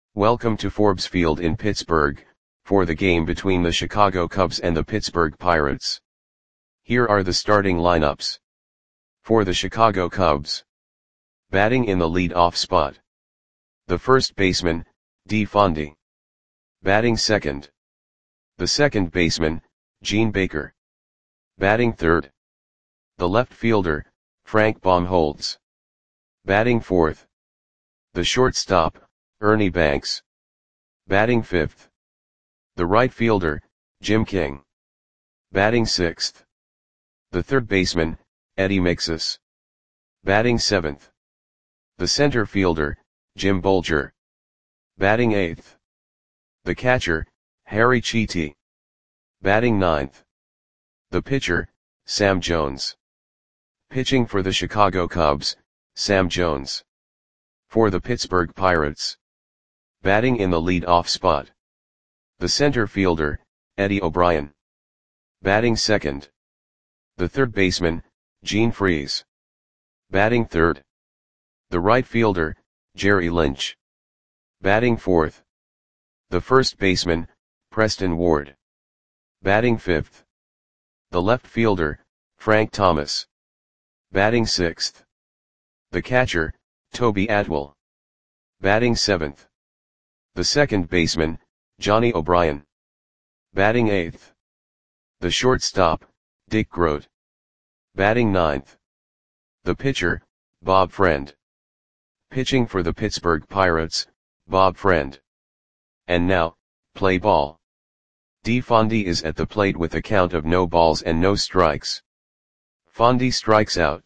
Welcome to Forbes Field in Pittsburgh, for the game between the Chicago Cubs and the Pittsburgh Pirates. Here are the starting lineups. For the Chicago Cubs. Batting in the lead-off spot. The first baseman, Dee Fondy. Batting second. The second baseman, Gene Baker. Batting third. The left fielder, Frank Baumholtz. Batting fourth. The shortstop, Ernie Banks. Batting fifth. The right fielder, Jim King. Batting sixth. The third baseman, Eddie Mixus. Batting seventh. The center fielder, Jim Bolger. Batting eighth. The catcher, Harry Chiti. Batting ninth. The pitcher, Sam Jones. Pitching for the Chicago Cubs, Sam Jones. For the Pittsburgh Pirates. Batting in the lead-off spot. The center fielder, Eddie O'Brien. Batting second. The third baseman, Gene Freese. Batting third. The right fielder, Jerry Lynch. Batting fourth. The first baseman, Preston Ward. Batting fifth. The left fielder, Frank Thomas. Batting sixth. The catcher, Toby Atwell. Batting seventh. The second baseman, Johnny O'Brien. Batting eighth. The shortstop, Dick Groat. Batting ninth. The pitcher, Bob Friend. Pitching for the Pittsburgh Pirates, Bob Friend. And now, play ball. Dee Fondy is at the plate with a count of no balls and no strikes. Fondy strikes out.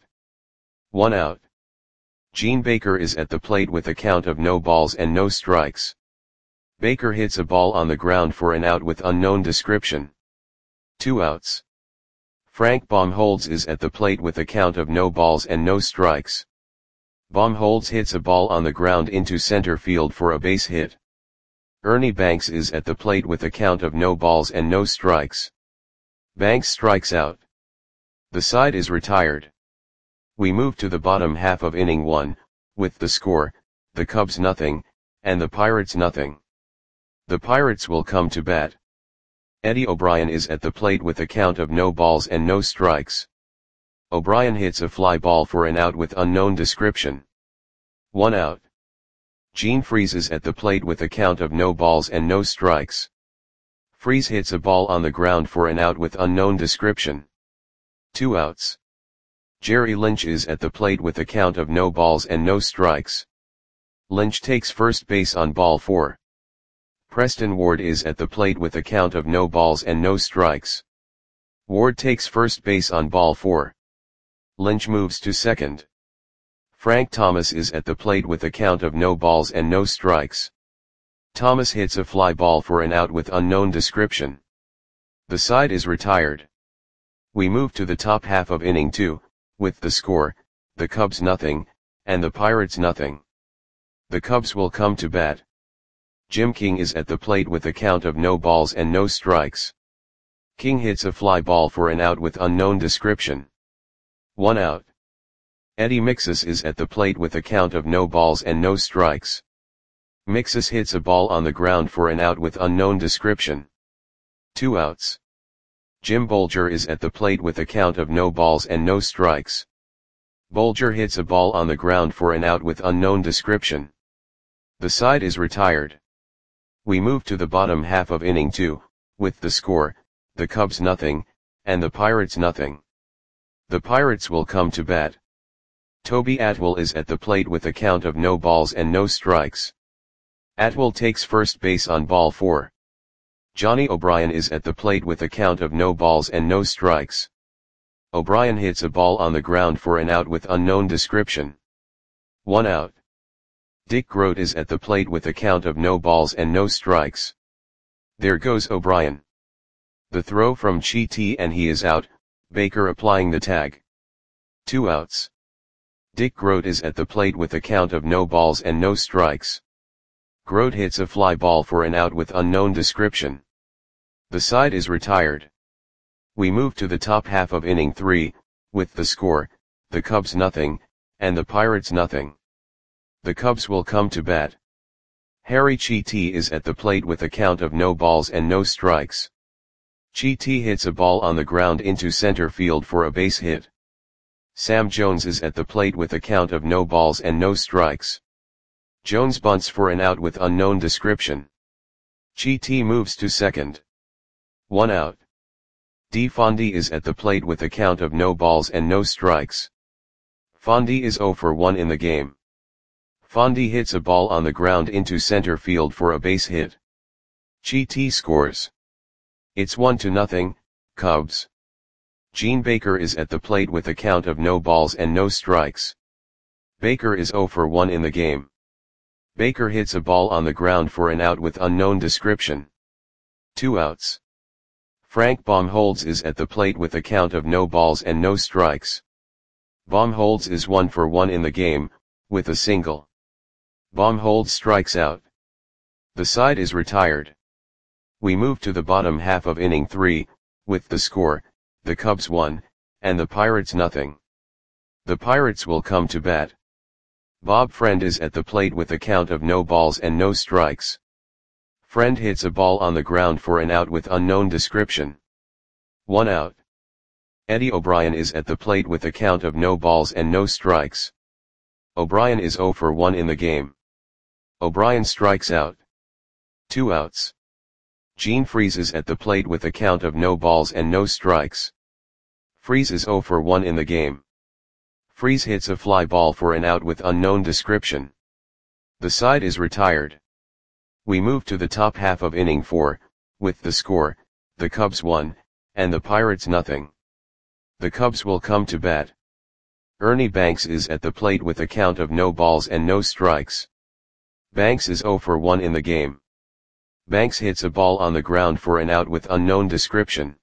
1 out. Gene Baker is at the plate with a count of no balls and no strikes. Baker hits a ball on the ground for an out with unknown description. 2 outs. Frank Baumholtz is at the plate with a count of no balls and no strikes. Baumholtz hits a ball on the ground into center field for a base hit. Ernie Banks is at the plate with a count of no balls and no strikes. Banks strikes out. The side is retired. We move to the bottom half of inning 1, with the score, the Cubs nothing, and the Pirates nothing. The Pirates will come to bat. Eddie O'Brien is at the plate with a count of no balls and no strikes. O'Brien hits a fly ball for an out with unknown description. 1 out. Gene Freese is at the plate with a count of no balls and no strikes. Freese hits a ball on the ground for an out with unknown description. 2 outs. Jerry Lynch is at the plate with a count of no balls and no strikes. Lynch takes first base on ball 4. Preston Ward is at the plate with a count of no balls and no strikes. Ward takes first base on ball 4. Lynch moves to second. Frank Thomas is at the plate with a count of no balls and no strikes. Thomas hits a fly ball for an out with unknown description. The side is retired. We move to the top half of inning 2, with the score, the Cubs nothing, and the Pirates nothing. The Cubs will come to bat. Jim King is at the plate with a count of no balls and no strikes. King hits a fly ball for an out with unknown description. 1 out. Eddie Mixus is at the plate with a count of no balls and no strikes. Mixus hits a ball on the ground for an out with unknown description. 2 outs. Jim Bolger is at the plate with a count of no balls and no strikes. Bolger hits a ball on the ground for an out with unknown description. The side is retired. We move to the bottom half of inning 2, with the score, the Cubs nothing, and the Pirates nothing. The Pirates will come to bat. Toby Atwell is at the plate with a count of no balls and no strikes. Atwell takes first base on ball 4. Johnny O'Brien is at the plate with a count of no balls and no strikes. O'Brien hits a ball on the ground for an out with unknown description. 1 out. Dick Groat is at the plate with a count of no balls and no strikes. There goes O'Brien. The throw from Chiti and he is out, Baker applying the tag. 2 outs. Dick Groat is at the plate with a count of no balls and no strikes. Groat hits a fly ball for an out with unknown description. The side is retired. We move to the top half of inning 3, with the score, the Cubs nothing, and the Pirates nothing. The Cubs will come to bat. Harry Chiti is at the plate with a count of no balls and no strikes. Chiti hits a ball on the ground into center field for a base hit. Sam Jones is at the plate with a count of no balls and no strikes. Jones bunts for an out with unknown description. Chiti moves to second. 1 out. Fondi is at the plate with a count of no balls and no strikes. Fondi is 0 for 1 in the game. Fondi hits a ball on the ground into center field for a base hit. Chiti scores. It's 1-0, Cubs. Gene Baker is at the plate with a count of no balls and no strikes. Baker is 0 for 1 in the game. Baker hits a ball on the ground for an out with unknown description. 2 outs. Frank Baumholtz is at the plate with a count of no balls and no strikes. Baumholtz is 1 for 1 in the game, with a single. Baumholtz strikes out. The side is retired. We move to the bottom half of inning 3, with the score, the Cubs 1, and the Pirates 0. The Pirates will come to bat. Bob Friend is at the plate with a count of no balls and no strikes. Friend hits a ball on the ground for an out with unknown description. 1 out. Eddie O'Brien is at the plate with a count of no balls and no strikes. O'Brien is 0 for 1 in the game. O'Brien strikes out. 2 outs. Gene Freese is at the plate with a count of no balls and no strikes. Freese is 0 for 1 in the game. Freese hits a fly ball for an out with unknown description. The side is retired. We move to the top half of inning 4, with the score, the Cubs 1, and the Pirates 0. The Cubs will come to bat. Ernie Banks is at the plate with a count of no balls and no strikes. Banks is 0 for 1 in the game. Banks hits a ball on the ground for an out with unknown description.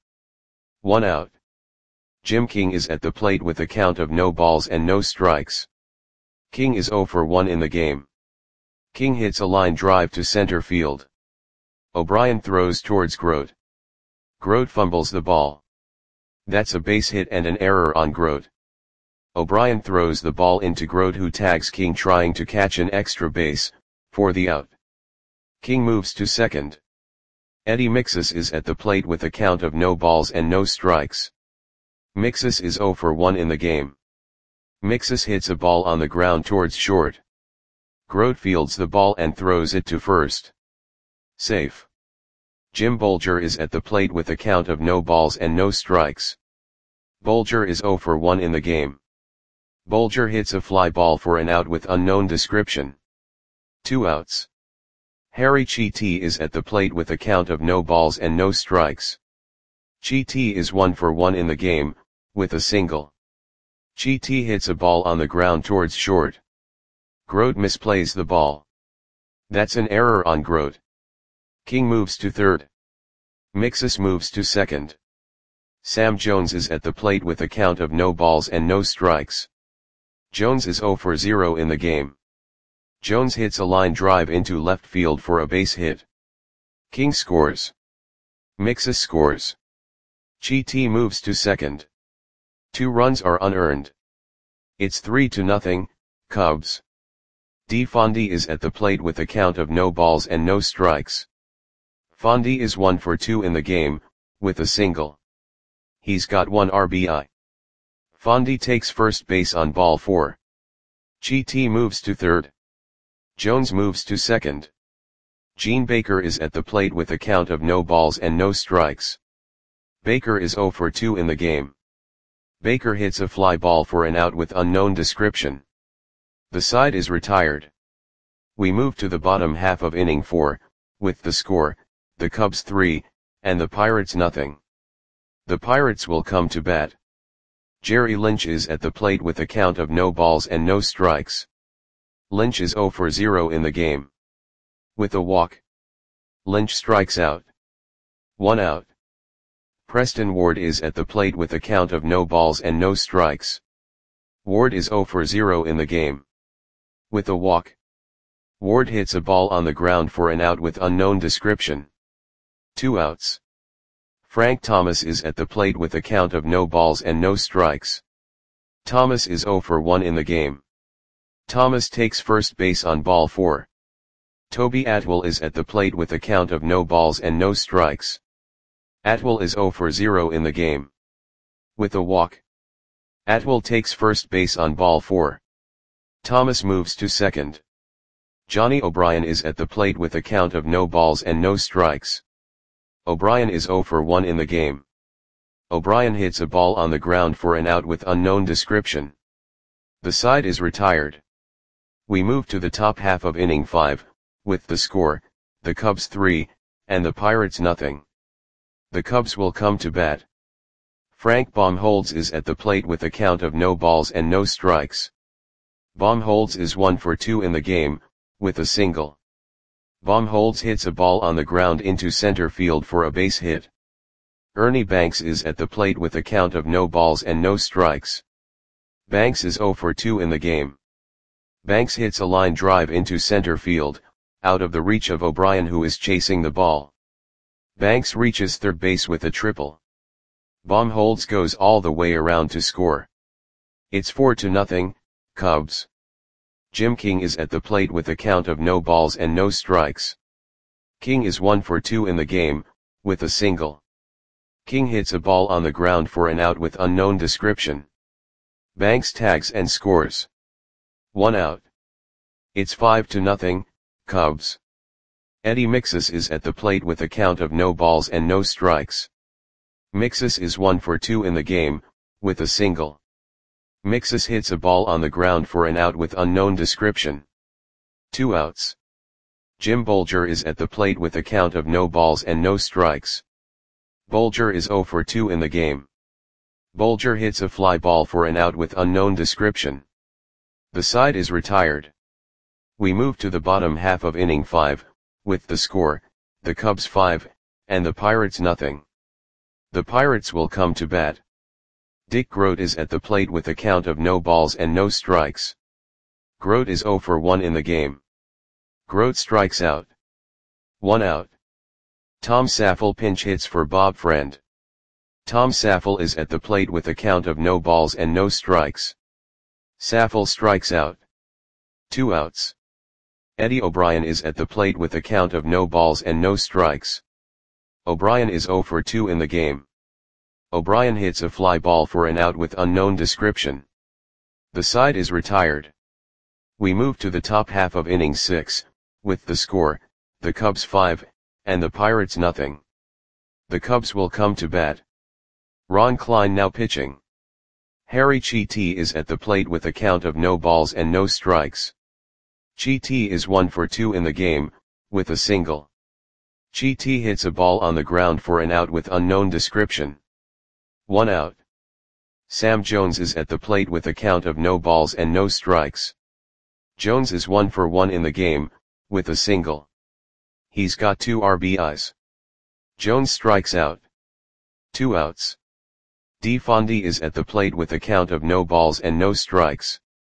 1 out. Jim King is at the plate with a count of no balls and no strikes. King is 0 for 1 in the game. King hits a line drive to center field. O'Brien throws towards Grote. Grote fumbles the ball. That's a base hit and an error on Grote. O'Brien throws the ball into Grote, who tags King trying to catch an extra base, for the out. King moves to second. Eddie Mixus is at the plate with a count of no balls and no strikes. Mixus is 0 for 1 in the game. Mixus hits a ball on the ground towards short. Grote fields the ball and throws it to first. Safe. Jim Bolger is at the plate with a count of no balls and no strikes. Bolger is 0 for 1 in the game. Bolger hits a fly ball for an out with unknown description. 2 outs. Harry Chiti is at the plate with a count of no balls and no strikes. Chiti is 1 for 1 in the game, with a single. Chiti hits a ball on the ground towards short. Grote misplays the ball. That's an error on Grote. King moves to third. Mixus moves to second. Sam Jones is at the plate with a count of no balls and no strikes. Jones is 0 for 0 in the game. Jones hits a line drive into left field for a base hit. King scores. Mixus scores. Chiti moves to second. 2 runs are unearned. It's 3-0, Cubs. Fondi is at the plate with a count of no balls and no strikes. Fondi is 1 for 2 in the game, with a single. He's got 1 RBI. Fondi takes first base on ball 4. Chiti moves to third. Jones moves to second. Gene Baker is at the plate with a count of no balls and no strikes. Baker is 0 for 2 in the game. Baker hits a fly ball for an out with unknown description. The side is retired. We move to the bottom half of inning 4, with the score, the Cubs 3, and the Pirates 0. The Pirates will come to bat. Jerry Lynch is at the plate with a count of no balls and no strikes. Lynch is 0 for 0 in the game. With a walk. Lynch strikes out. 1 out. Preston Ward is at the plate with a count of no balls and no strikes. Ward is 0 for 0 in the game. With a walk. Ward hits a ball on the ground for an out with unknown description. 2 outs. Frank Thomas is at the plate with a count of no balls and no strikes. Thomas is 0 for 1 in the game. Thomas takes first base on ball 4. Toby Atwell is at the plate with a count of no balls and no strikes. Atwell is 0 for 0 in the game. With a walk, Atwell takes first base on ball 4. Thomas moves to second. Johnny O'Brien is at the plate with a count of no balls and no strikes. O'Brien is 0 for 1 in the game. O'Brien hits a ball on the ground for an out with unknown description. The side is retired. We move to the top half of inning 5, with the score, the Cubs 3, and the Pirates nothing. The Cubs will come to bat. Frank Baumholtz is at the plate with a count of no balls and no strikes. Baumholtz is 1 for 2 in the game, with a single. Baumholtz hits a ball on the ground into center field for a base hit. Ernie Banks is at the plate with a count of no balls and no strikes. Banks is 0 for 2 in the game. Banks hits a line drive into center field, out of the reach of O'Brien who is chasing the ball. Banks reaches third base with a triple. Baumholtz goes all the way around to score. It's 4-0, Cubs. Jim King is at the plate with a count of no balls and no strikes. King is 1 for 2 in the game, with a single. King hits a ball on the ground for an out with unknown description. Banks tags and scores. 1 out. It's 5-0, Cubs. Eddie Mixus is at the plate with a count of no balls and no strikes. Mixus is 1 for 2 in the game, with a single. Mixus hits a ball on the ground for an out with unknown description. 2 outs. Jim Bolger is at the plate with a count of no balls and no strikes. Bolger is 0 for 2 in the game. Bolger hits a fly ball for an out with unknown description. The side is retired. We move to the bottom half of inning 5, with the score, the Cubs 5, and the Pirates nothing. The Pirates will come to bat. Dick Groat is at the plate with a count of no balls and no strikes. Groat is 0 for 1 in the game. Groat strikes out. 1 out. Tom Saffel pinch hits for Bob Friend. Tom Saffel is at the plate with a count of no balls and no strikes. Saffel strikes out. 2 outs. Eddie O'Brien is at the plate with a count of no balls and no strikes. O'Brien is 0 for 2 in the game. O'Brien hits a fly ball for an out with unknown description. The side is retired. We move to the top half of inning 6, with the score, the Cubs 5, and the Pirates nothing. The Cubs will come to bat. Ron Klein now pitching. Harry Chiti is at the plate with a count of no balls and no strikes. Chiti is 1 for 2 in the game, with a single. Chiti hits a ball on the ground for an out with unknown description. 1 out. Sam Jones is at the plate with a count of no balls and no strikes. Jones is 1 for 1 in the game, with a single. He's got 2 RBIs. Jones strikes out. 2 outs. D. Fondy is at the plate with a count of no balls and no strikes.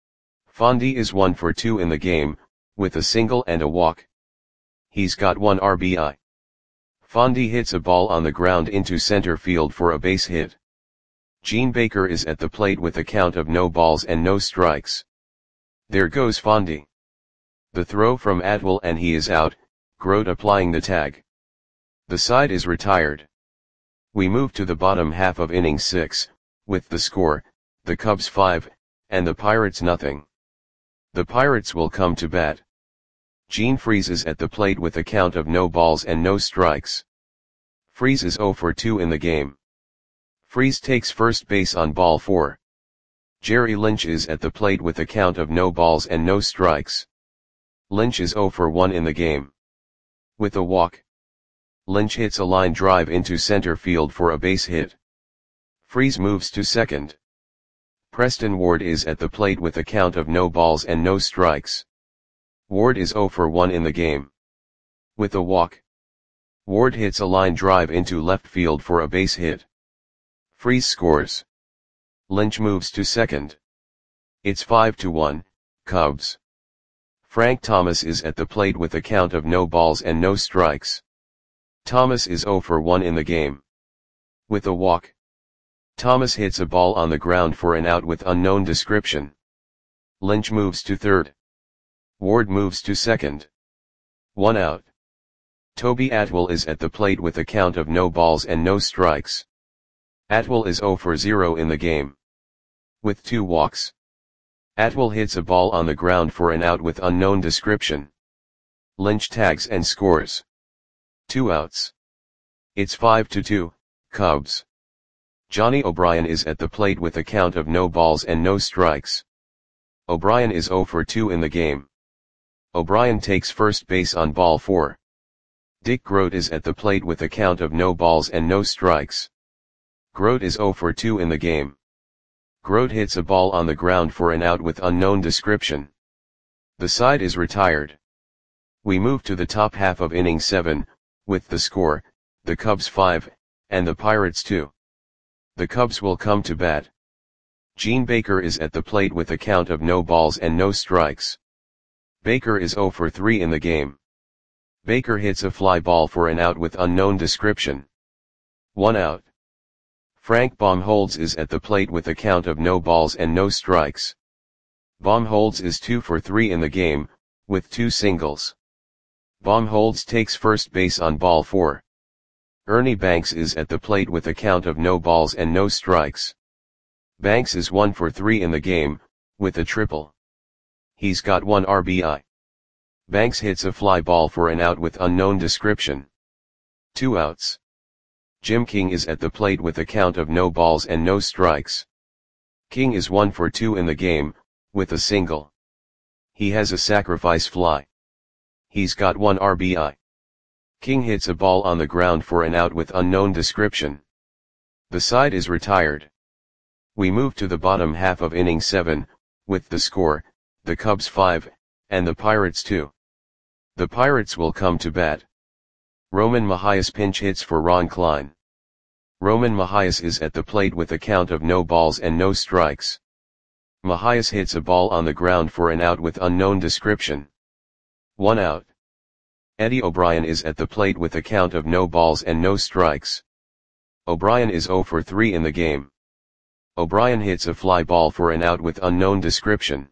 Fondy is 1 for 2 in the game, with a single and a walk. He's got 1 RBI. Fondy hits a ball on the ground into center field for a base hit. Gene Baker is at the plate with a count of no balls and no strikes. There goes Fondy. The throw from Atwell and he is out, Groat applying the tag. The side is retired. We move to the bottom half of inning 6, with the score, the Cubs 5, and the Pirates nothing. The Pirates will come to bat. Gene Freese is at the plate with a count of no balls and no strikes. Freese is 0 for 2 in the game. Freese takes first base on ball 4. Jerry Lynch is at the plate with a count of no balls and no strikes. Lynch is 0 for 1 in the game. With a walk, Lynch hits a line drive into center field for a base hit. Freese moves to second. Preston Ward is at the plate with a count of no balls and no strikes. Ward is 0 for 1 in the game. With a walk, Ward hits a line drive into left field for a base hit. Freese scores. Lynch moves to second. It's 5-1, Cubs. Frank Thomas is at the plate with a count of no balls and no strikes. Thomas is 0 for 1 in the game. With a walk, Thomas hits a ball on the ground for an out with unknown description. Lynch moves to third. Ward moves to second. 1 out. Toby Atwell is at the plate with a count of no balls and no strikes. Atwell is 0 for 0 in the game. With 2 walks. Atwell hits a ball on the ground for an out with unknown description. Lynch tags and scores. 2 outs. It's 5-2, Cubs. Johnny O'Brien is at the plate with a count of no balls and no strikes. O'Brien is 0 for 2 in the game. O'Brien takes first base on ball 4. Dick Groat is at the plate with a count of no balls and no strikes. Groat is 0 for 2 in the game. Groat hits a ball on the ground for an out with unknown description. The side is retired. We move to the top half of inning 7, with the score, the Cubs 5, and the Pirates 2. The Cubs will come to bat. Gene Baker is at the plate with a count of no balls and no strikes. Baker is 0 for 3 in the game. Baker hits a fly ball for an out with unknown description. 1 out. Frank Baumholtz is at the plate with a count of no balls and no strikes. Baumholtz is 2 for 3 in the game, with 2 singles. Baumholtz takes first base on ball 4. Ernie Banks is at the plate with a count of no balls and no strikes. Banks is 1 for 3 in the game, with a triple. He's got 1 RBI. Banks hits a fly ball for an out with unknown description. 2 outs. Jim King is at the plate with a count of no balls and no strikes. King is 1 for 2 in the game, with a single. He has a sacrifice fly. He's got 1 RBI. King hits a ball on the ground for an out with unknown description. The side is retired. We move to the bottom half of inning 7, with the score, the Cubs 5, and the Pirates 2. The Pirates will come to bat. Roman Mahias pinch hits for Ron Klein. Roman Mahias is at the plate with a count of no balls and no strikes. Mahias hits a ball on the ground for an out with unknown description. 1 out. Eddie O'Brien is at the plate with a count of no balls and no strikes. O'Brien is 0 for 3 in the game. O'Brien hits a fly ball for an out with unknown description.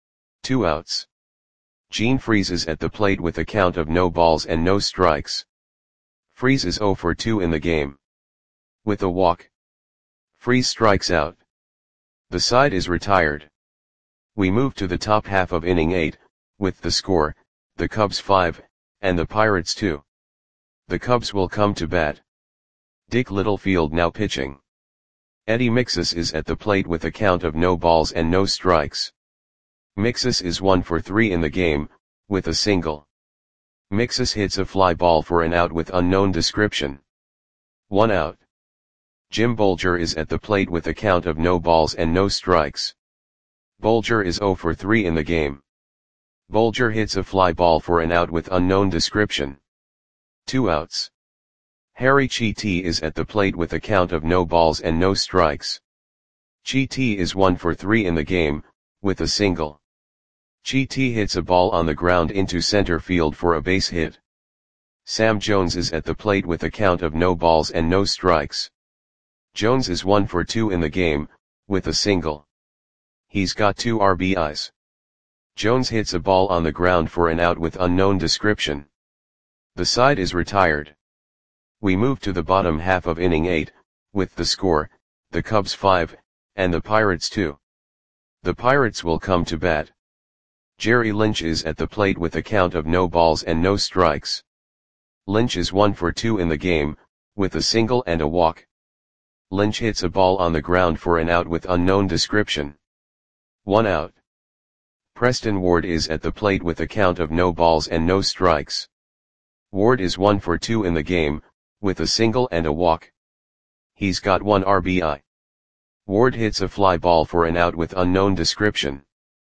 2 outs. Gene Freese is at the plate with a count of no balls and no strikes. Freese is 0 for 2 in the game. With a walk. Freese strikes out. The side is retired. We move to the top half of inning 8, with the score, the Cubs 5, and the Pirates 2. The Cubs will come to bat. Dick Littlefield now pitching. Eddie Mixus is at the plate with a count of no balls and no strikes. Mixus is 1 for 3 in the game, with a single. Mixus hits a fly ball for an out with unknown description. 1 out. Jim Bolger is at the plate with a count of no balls and no strikes. Bolger is 0 for 3 in the game. Bolger hits a fly ball for an out with unknown description. 2 outs. Harry Chiti is at the plate with a count of no balls and no strikes. Chiti is 1 for 3 in the game, with a single. Chiti hits a ball on the ground into center field for a base hit. Sam Jones is at the plate with a count of no balls and no strikes. Jones is 1 for 2 in the game, with a single. He's got 2 RBIs. Jones hits a ball on the ground for an out with unknown description. The side is retired. We move to the bottom half of inning 8, with the score, the Cubs 5, and the Pirates 2. The Pirates will come to bat. Jerry Lynch is at the plate with a count of no balls and no strikes. Lynch is 1 for 2 in the game, with a single and a walk. Lynch hits a ball on the ground for an out with unknown description. 1 out. Preston Ward is at the plate with a count of no balls and no strikes. Ward is 1 for 2 in the game, with a single and a walk. He's got 1 RBI. Ward hits a fly ball for an out with unknown description.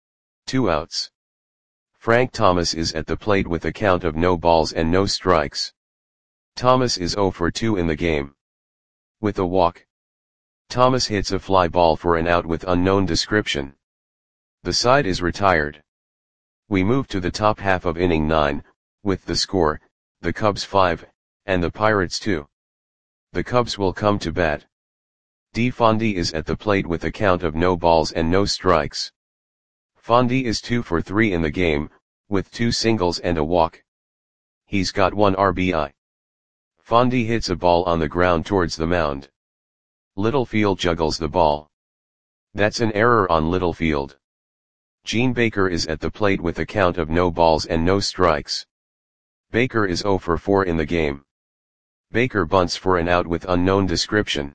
2 outs. Frank Thomas is at the plate with a count of no balls and no strikes. Thomas is 0 for 2 in the game. With a walk. Thomas hits a fly ball for an out with unknown description. The side is retired. We move to the top half of inning 9, with the score, the Cubs 5, and the Pirates 2. The Cubs will come to bat. D. Fondy is at the plate with a count of no balls and no strikes. Fondy is 2 for 3 in the game, with 2 singles and a walk. He's got 1 RBI. Fondy hits a ball on the ground towards the mound. Littlefield juggles the ball. That's an error on Littlefield. Gene Baker is at the plate with a count of no balls and no strikes. Baker is 0 for 4 in the game. Baker bunts for an out with unknown description.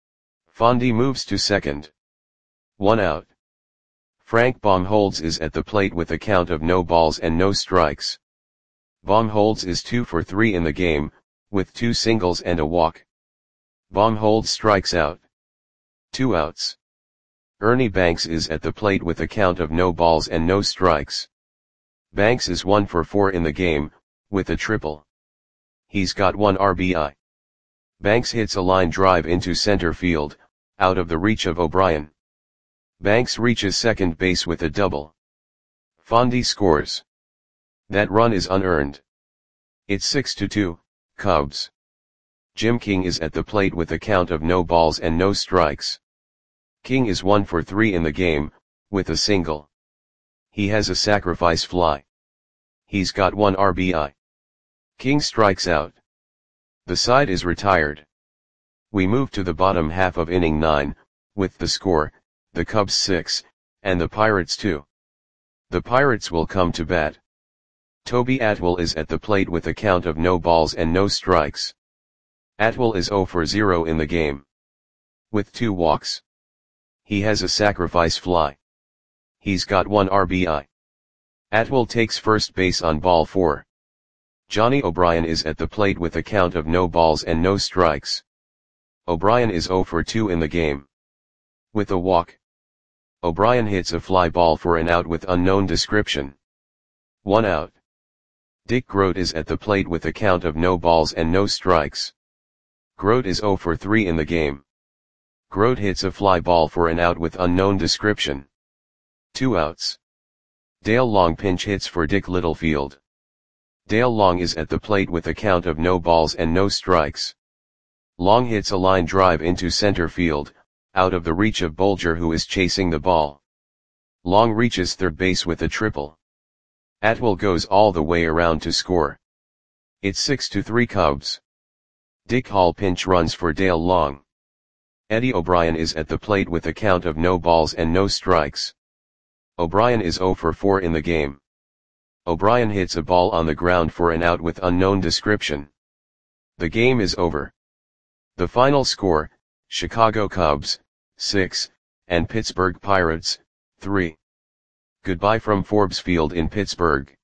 Fondy moves to second. 1 out. Frank Baumholtz is at the plate with a count of no balls and no strikes. Baumholtz is 2 for 3 in the game, with 2 singles and a walk. Baumholtz strikes out. 2 outs. Ernie Banks is at the plate with a count of no balls and no strikes. Banks is 1 for 4 in the game, with a triple. He's got 1 RBI. Banks hits a line drive into center field, out of the reach of O'Brien. Banks reaches second base with a double. Fondy scores. That run is unearned. It's 6-2, Cubs. Jim King is at the plate with a count of no balls and no strikes. King is 1 for 3 in the game, with a single. He has a sacrifice fly. He's got 1 RBI. King strikes out. The side is retired. We move to the bottom half of inning 9, with the score, the Cubs 6, and the Pirates 2. The Pirates will come to bat. Toby Atwell is at the plate with a count of no balls and no strikes. Atwell is 0 for 0 in the game. With 2 walks. He has a sacrifice fly. He's got 1 RBI. Atwell takes first base on ball 4. Johnny O'Brien is at the plate with a count of no balls and no strikes. O'Brien is 0 for 2 in the game. With a walk. O'Brien hits a fly ball for an out with unknown description. 1 out. Dick Groat is at the plate with a count of no balls and no strikes. Groat is 0 for 3 in the game. Groat hits a fly ball for an out with unknown description. 2 outs. Dale Long pinch hits for Dick Littlefield. Dale Long is at the plate with a count of no balls and no strikes. Long hits a line drive into center field, out of the reach of Bolger who is chasing the ball. Long reaches third base with a triple. Atwell goes all the way around to score. It's 6-3 Cubs. Dick Hall pinch runs for Dale Long. Eddie O'Brien is at the plate with a count of no balls and no strikes. O'Brien is 0 for 4 in the game. O'Brien hits a ball on the ground for an out with unknown description. The game is over. The final score, Chicago Cubs, 6, and Pittsburgh Pirates, 3. Goodbye from Forbes Field in Pittsburgh.